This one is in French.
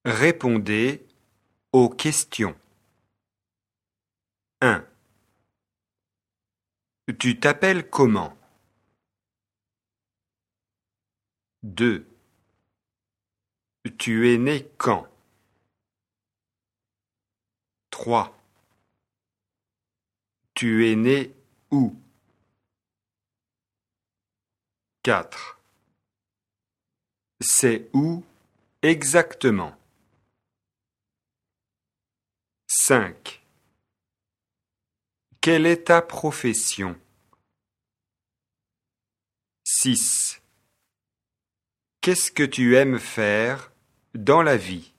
Répondez aux questions. 1. Tu t'appelles comment? 2. Tu es né quand? 3. Tu es né où? 4. C'est où exactement? 5. Quelle est ta profession? 6. Qu'est-ce que tu aimes faire dans la vie?